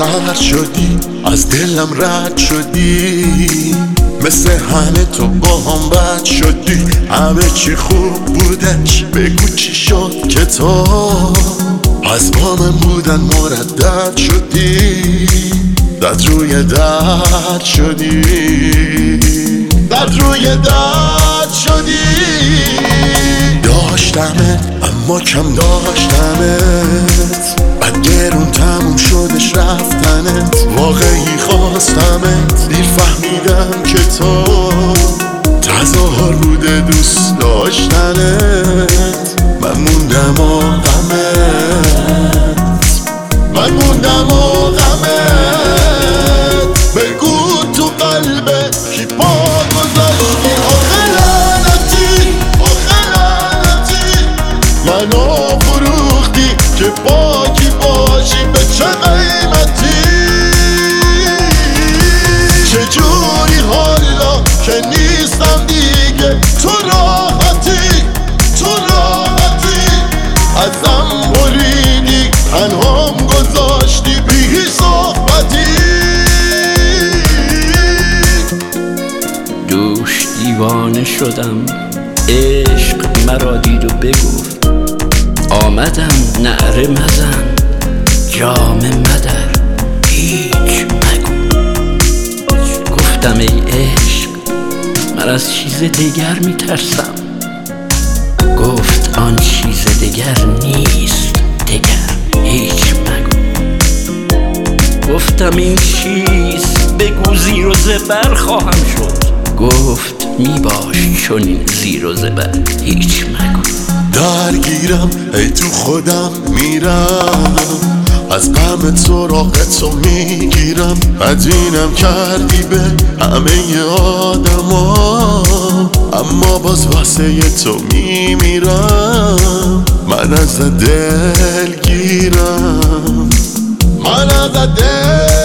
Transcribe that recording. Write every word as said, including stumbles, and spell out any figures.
سرد شدی، از دلم رد شدی، مثل همه تو با هم بد شدی. همه چی خوب بودش، بگو چی شد که تو از با من بودن مردد شدی. درد روی درد شدی، درد روی درد شدی. داشتمت اما کم داشتمت، بعد گرون تموم شدش رفتنت. واقعی خواستمت، دیر فهمیدم که تو تظاهر بوده دوست داشتنت. من موندم و غمت، من موندم و غمت. بگو تو قلبت کی پا گذاشتی؟ آخه لعنتی، آخه لعنتی، منو فروختی که با کی باشی به چه قیمتی. چجوری حالا که نیستم دیگه تو راحتی، تو راحتی. ازم بریدی، تنهام گذاشتی بی هیچ صحبتی. دوش دیوانه شدم، عشق مرا دید و بگفت. آمدم نعره مزن، جام مدر، هیچ مگو. گفتم ای عشق من از چیز دیگر میترسم. گفت آن چیز دیگر نیست دیگر، هیچ مگو. گفتم این چیز بگو زیر و زبر خواهم شد. گفت می باش چون این زیر و زبر، هیچ مگو. درگیرم ای تو خودم میرم، از غم سراغ تو میگیرم. بدینم کردی به همه آدما، اما باز واسه تو میمیرم. من از دل گیرم، من از دل